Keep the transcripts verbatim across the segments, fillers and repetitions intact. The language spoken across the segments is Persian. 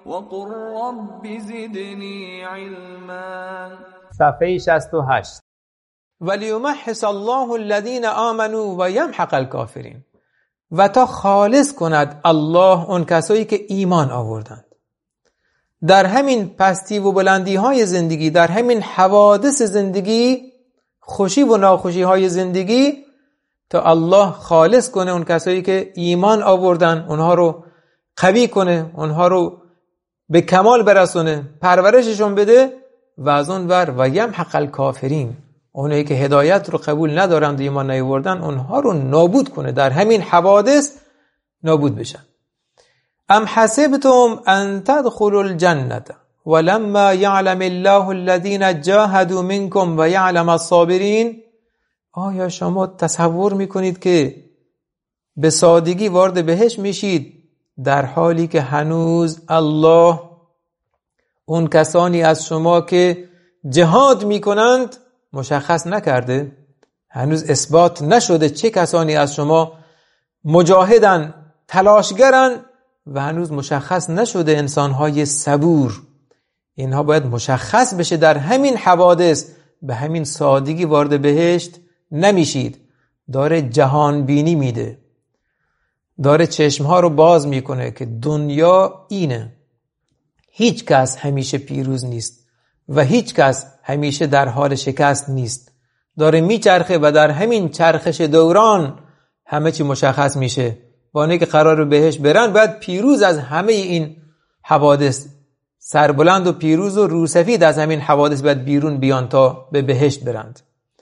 وقل رب زدنی علما. صفحه شصت و هشت. ولیمحص الله الذین آمنوا و یمحق الکافرین. و تا خالص کند الله اون کسایی که ایمان آوردند. در همین پستی و بلندی های زندگی، در همین حوادث زندگی، خوشی و ناخوشی های زندگی، تا الله خالص کنه اون کسایی که ایمان آوردن، اونها رو قوی کنه، اونها رو به کمال برسونه، پرورششون بده. و از اون ور و یمحق الکافرین، اونایی که هدایت رو قبول ندارند و ایمان نیاوردن، اونها رو نابود کنه، در همین حوادث نابود بشن. ام حسبتم ان تدخلوا الجنة ولما يعلم الله الذين جاهدوا منكم و يعلم الصابرين. آیا شما تصور میکنید که به سادگی وارد بهشت میشید در حالی که هنوز الله اون کسانی از شما که جهاد میکنند مشخص نکرده؟ هنوز اثبات نشده چه کسانی از شما مجاهدن، تلاشگرن، و هنوز مشخص نشده انسانهای صبور. اینها باید مشخص بشه در همین حوادث. به همین سادگی وارد بهشت نمیشید. داره جهان بینی میده، داره چشمها رو باز میکنه که دنیا اینه، هیچ کس همیشه پیروز نیست و هیچ کس همیشه در حال شکست نیست. داره میچرخه و در همین چرخش دوران همه چی مشخص میشه. با اینکه قرار بهش برن، باید پیروز از همه این حوادث، سربلند و پیروز و روسفید از همین حوادث باید بیرون بیان تا به بهشت برند.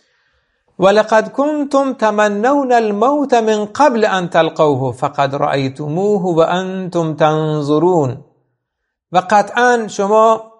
ولقد کنتم تمنون الموت من قبل ان تلقوه فقد رأیتموه و انتم تنظرون. و قطعا شما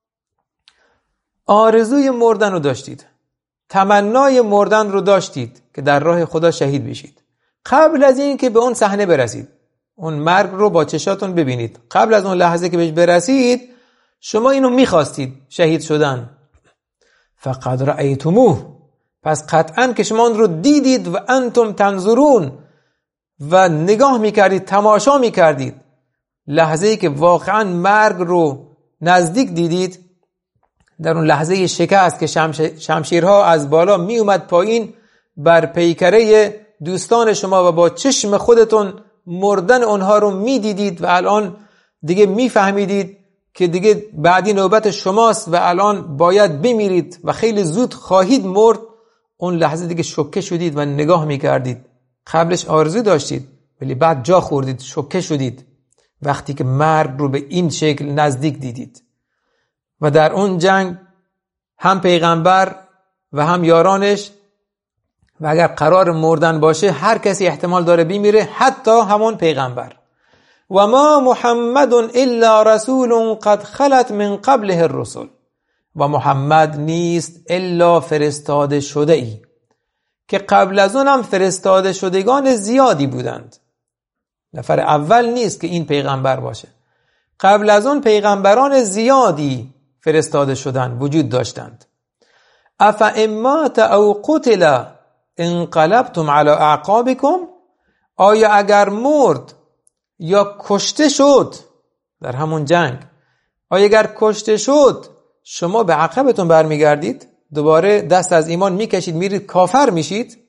آرزوی مردن رو داشتید، تمنای مردن رو داشتید که در راه خدا شهید بشید، قبل از این که به اون صحنه برسید، اون مرگ رو با چشاتون ببینید. قبل از اون لحظه که بهش برسید شما اینو میخواستید، شهید شدن. فقد رأیتموه، پس قطعا که شما اون رو دیدید. و انتم تنظرون، و نگاه میکردید، تماشا میکردید. لحظه‌ای که واقعا مرگ رو نزدیک دیدید، در اون لحظه شکست که شمشیرها از بالا می اومد پایین بر پیکره دوستان شما و با چشم خودتون مردن اونها رو می دیدید و الان دیگه می فهمیدید که دیگه بعدی نوبت شماست و الان باید بمیرید و خیلی زود خواهید مرد. اون لحظه دیگه شوکه شدید و نگاه می کردید. قبلش آرزو داشتید ولی بعد جا خوردید، شوکه شدید وقتی که مرگ رو به این شکل نزدیک دیدید. و در اون جنگ هم پیغمبر و هم یارانش، و اگر قرار مردن باشه هر کسی احتمال داره بمیره، حتی همون پیغمبر. و ما محمد الا رسول قد خلت من قبله الرسل. و محمد نیست الا فرستاده شده ای که قبل از اونم فرستاده شدگان زیادی بودند. نفر اول نیست که این پیغمبر باشه. قبل از اون پیغمبران زیادی فرستاده شدند، وجود داشتند. اف امات او قتل انقلبتم على اعقابكم. آیا اگر مرد یا کشته شد در همون جنگ، آیا اگر کشته شد شما به عقبتون برمیگردید، دوباره دست از ایمان میکشید میرید کافر میشید؟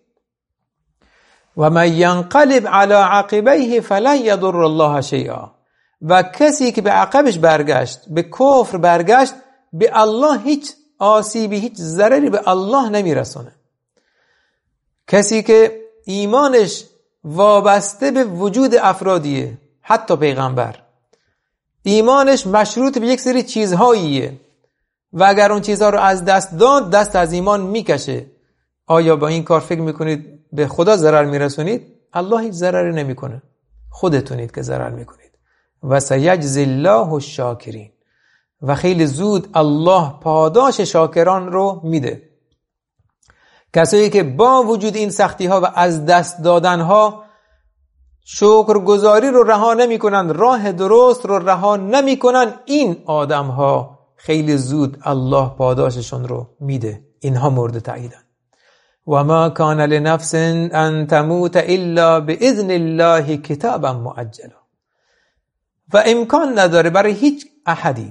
و من ینقلب على عقبیه فلن یضر الله شیئا. و کسی که به عقبش برگشت، به کفر برگشت، به الله هیچ آسیبی، هیچ ضرری به الله نمیرسونه. کسی که ایمانش وابسته به وجود افرادیه، حتی پیغمبر، ایمانش مشروط به یک سری چیزهاییه و اگر اون چیزها رو از دست داد، دست از ایمان میکشه. آیا با این کار فکر میکنید به خدا ضرر میرسونید؟ الله هیچ ضرری نمیکنه، خودتونید که ضرر میکنید. و سیجزی الله الشاکرین. و خیلی زود الله پاداش شاکران رو میده. کسایی که با وجود این سختی ها و از دست دادن ها شکرگزاری رو رها نمی کنن، راه درست رو رها نمی کنن، این آدم ها خیلی زود الله پاداششون رو میده. اینها مورد تاییدن. و ما کان لنفس ان تموت الا باذن الله کتابا مؤجلا. و امکان نداره برای هیچ احدی،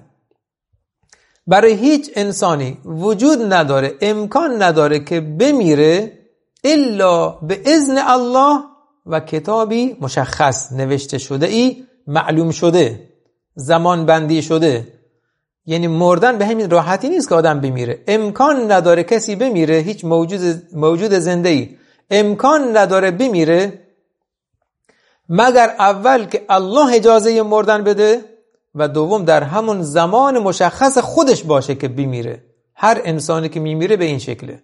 برای هیچ انسانی وجود نداره، امکان نداره که بمیره الا به اذن الله و کتابی مشخص نوشته شده ای، معلوم شده، زمان بندی شده. یعنی مردن به همین راحتی نیست که آدم بمیره. امکان نداره کسی بمیره، هیچ موجود موجود زنده ای امکان نداره بمیره مگر اول که الله اجازه مردن بده و دوم در همون زمان مشخص خودش باشه که بمیره. هر انسانی که میمیره به این شکله.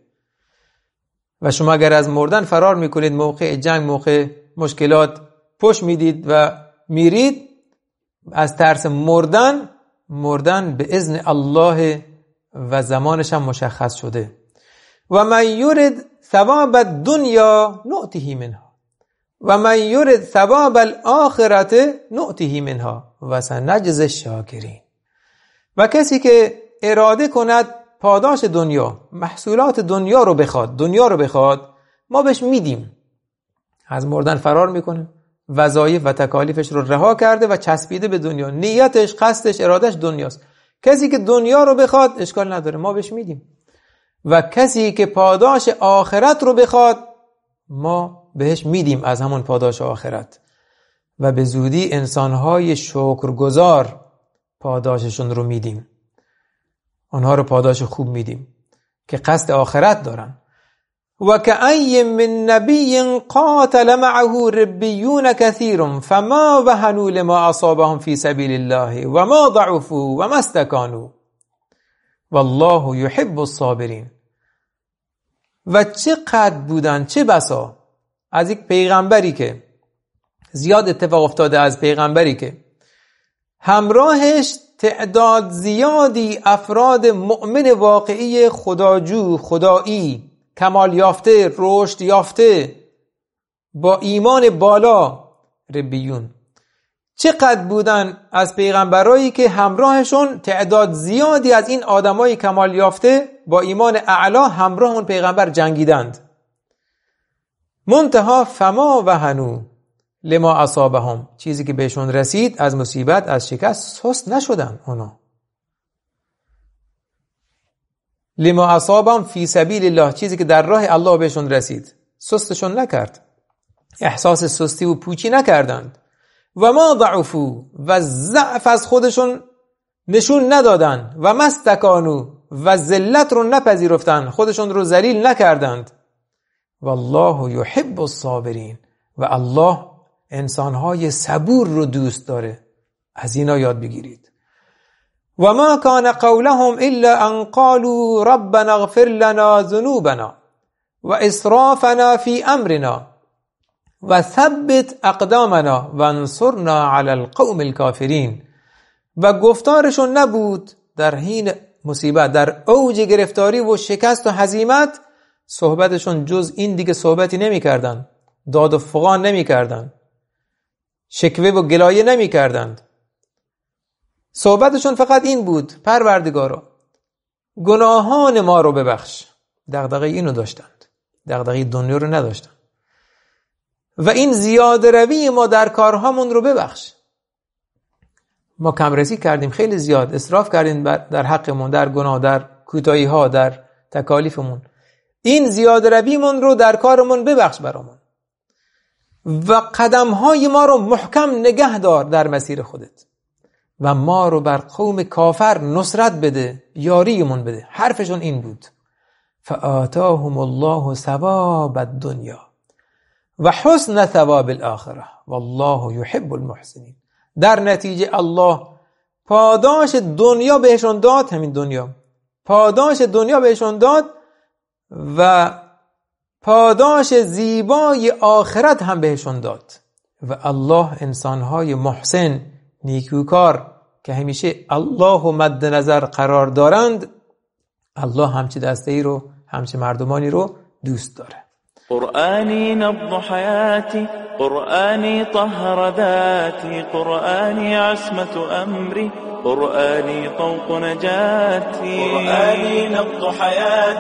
و شما اگر از مردن فرار میکنید، موقع جنگ، موقع مشکلات پشت میدید و میرید، از ترس مردن، مردن به اذن الله و زمانش هم مشخص شده. و من یرد ثواب الدنیا نؤته منها و من یرد ثواب الاخرته نؤته منها و سنجزی الشاکرین. و کسی که اراده کند پاداش دنیا، محصولات دنیا رو بخواد، دنیا رو بخواد، ما بهش میدیم. از مردن فرار میکنه، وظایف و تکالیفش رو رها کرده و چسبیده به دنیا، نیتش، قصدش، ارادش دنیاست. کسی که دنیا رو بخواد اشکال نداره، ما بهش میدیم. و کسی که پاداش آخرت رو بخواد ما بهش میدیم از همون پاداش آخرت. و به زودی انسانهای شکرگزار پاداششون رو میدیم، آنها رو پاداش خوب میدیم که قصد آخرت دارن. و کأی من نبی قاتل معه ربیون کثیر فما وهنوا لما اصابهم فی سبیل الله و ما ضعفوا و ما استکانوا والله یحب الصابرین. و چقدر بودن، چه بسا از یک پیغمبری که زیاد اتفاق افتاده، از پیغمبری که همراهش تعداد زیادی افراد مؤمن واقعی خداجو، خدایی، کمال یافته، رشد یافته، با ایمان بالا، ربیون. چقدر بودن از پیغمبرایی که همراهشون تعداد زیادی از این آدمای کمال یافته با ایمان اعلا همراه اون پیغمبر جنگیدند. منتها فما وهنوا لما اصابهم، چیزی که بهشون رسید از مصیبت، از شکست، سست نشدن. اونا لما اصابهم فی سبیل الله، چیزی که در راه الله بهشون رسید، سستشون نکرد، احساس سستی و پوچی نکردند. و ما ضعفوا، و ضعف از خودشون نشون ندادن. و ما استکانوا، و ذلت رو نپذیرفتن، خودشون رو ذلیل نکردند. والله یحب الصابرین، و الله انسانهای صبور رو دوست داره. از اینا یاد بگیرید. و ما کان قولهم الا ان قالوا ربنا اغفر لنا ذنوبنا و اسرافنا فی امرنا و ثبت اقدامنا و انصرنا علی القوم الکافرین. و گفتارشون نبود در حین مصیبت، در اوج گرفتاری و شکست و هزیمت، صحبتشون جز این دیگه صحبتی نمی کردن، داد و فغان نمی کردن، شکوه و گلایه نمی کردند. صحبتشون فقط این بود: پروردگارا گناهان ما رو ببخش. دغدغه اینو داشتند، دغدغه دنیا رو نداشتند. و این زیاده روی ما در کارهامون رو ببخش. ما کمرسی کردیم، خیلی زیاد اسراف کردیم در حقمون، در گناه، در کوتاهی ها، در تکالیفمون. این زیاده رویمون رو در کارمون ببخش برامون. و قدم های ما رو محکم نگه دار در مسیر خودت. و ما رو بر قوم کافر نصرت بده، یاریمون بده. حرفشون این بود: فآتاهم الله ثواب الدنیا و حسن ثواب الاخره والله یحب المحسنین. در نتیجه الله پاداش دنیا بهشون داد، همین دنیا، پاداش دنیا بهشون داد و پاداش زیبای آخرت هم بهشون داد. و الله انسانهای محسن، نیکوکار که همیشه الله مد نظر قرار دارند، الله همچه دسته ای رو، همچه مردمانی رو دوست داره. قرآني نبض حياتي، قرآني طهر ذاتي، قرآني عصمة أمري، قرآني طوق نجاتي، قرآني نبض حياتي.